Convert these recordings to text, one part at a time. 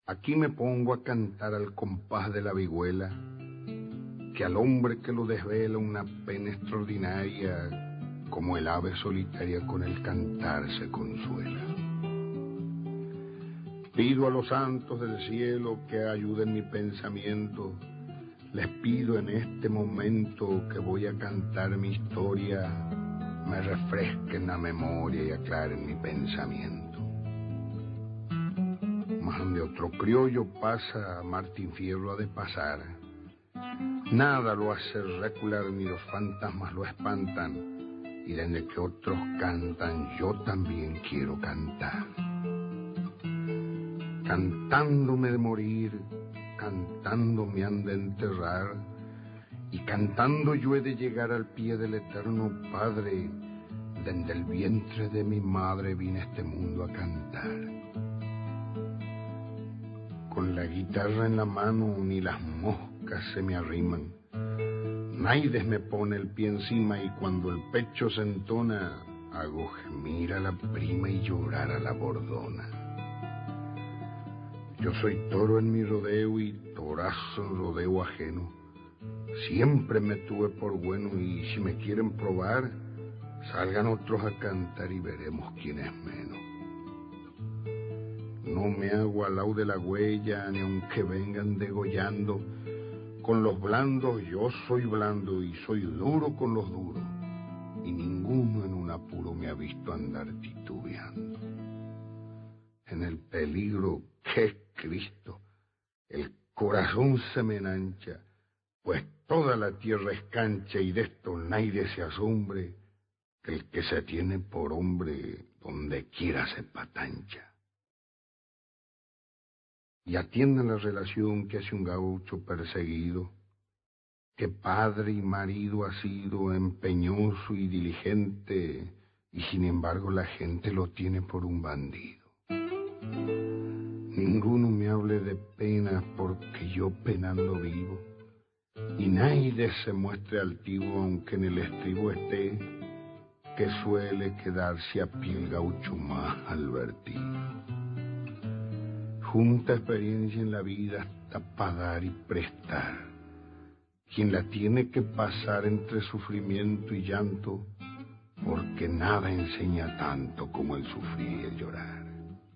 Aquí me pongo a cantar al compás de la vihuela, que al hombre que lo desvela una pena extraordinaria, como el ave solitaria con el cantar se consuela. Pido a los santos del cielo que ayuden mi pensamiento. Les pido en este momento que voy a cantar mi historia, me refresquen la memoria y aclaren mi pensamiento. Mas donde otro criollo pasa, Martín Fierro ha de pasar. Nada lo hace recular ni los fantasmas lo espantan, y desde que otros cantan yo también quiero cantar. Cantando me he de morir, cantando me han de enterrar, y cantando yo he de llegar al pie del eterno Padre. Desde el vientre de mi madre vine a este mundo a cantar. Con la guitarra en la mano ni las moscas se me arriman. Naides me pone el pie encima y cuando el pecho se entona, hago gemir a la prima y llorar a la bordona. Yo soy toro en mi rodeo y torazo en rodeo ajeno. Siempre me tuve por bueno y si me quieren probar, salgan otros a cantar y veremos quién es menos. No me hago al lado de la huella, ni aunque vengan degollando. Con los blandos yo soy blando y soy duro con los duros. Y ninguno en un apuro me ha visto andar titubeando. En el peligro, ¡qué Cristo! El corazón se me enancha, pues toda la tierra es cancha y de esto nadie se asombre, que el que se tiene por hombre donde quiera se patancha. Y atiendan la relación que hace un gaucho perseguido, que padre y marido ha sido empeñoso y diligente, y sin embargo la gente lo tiene por un bandido. Ninguno me hable de penas porque yo penando vivo, y nadie se muestre altivo aunque en el estribo esté, que suele quedarse a pie el gaucho más advertido. Junta experiencia en la vida hasta para dar y prestar. Quien la tiene que pasar entre sufrimiento y llanto, porque nada enseña tanto como el sufrir y el llorar.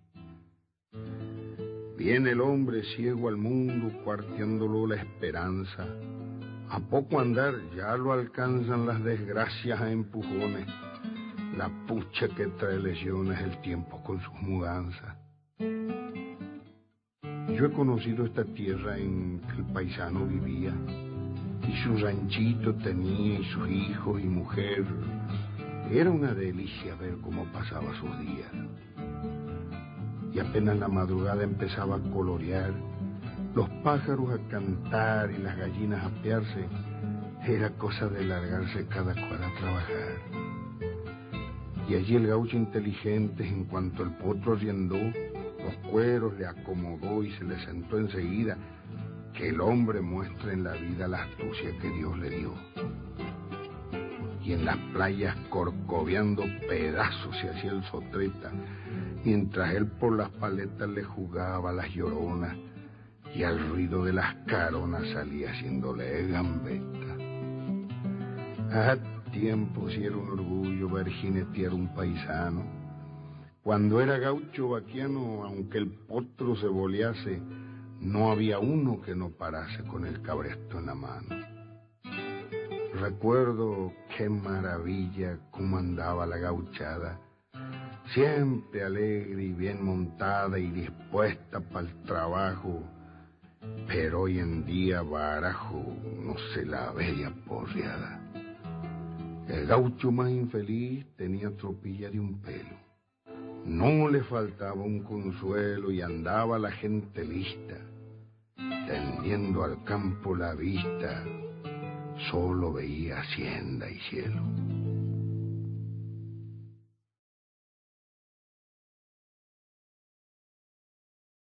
Viene el hombre ciego al mundo, cuarteándolo la esperanza. A poco andar ya lo alcanzan las desgracias a empujones. La pucha que trae lesiones el tiempo con sus mudanzas. Yo he conocido esta tierra en que el paisano vivía, y su ranchito tenía, y sus hijos y mujer. Era una delicia ver cómo pasaba sus días. Y apenas la madrugada empezaba a colorear, los pájaros a cantar y las gallinas a apearse, era cosa de largarse cada cual a trabajar. Y allí el gaucho inteligente, en cuanto el potro arriendó, los cueros le acomodó y se le sentó enseguida, que el hombre muestre en la vida la astucia que Dios le dio. Y en las playas corcoveando pedazos se hacía el sotreta, mientras él por las paletas le jugaba las lloronas, y al ruido de las caronas salía haciéndole gambeta. A tiempo si era un orgullo ver jinetear un paisano. Cuando era gaucho vaquiano, aunque el potro se bolease, no había uno que no parase con el cabresto en la mano. Recuerdo qué maravilla cómo andaba la gauchada, siempre alegre y bien montada y dispuesta para el trabajo, pero hoy en día barajo no se la veía porreada. El gaucho más infeliz tenía tropilla de un pelo. No le faltaba un consuelo y andaba la gente lista, tendiendo al campo la vista, solo veía hacienda y cielo.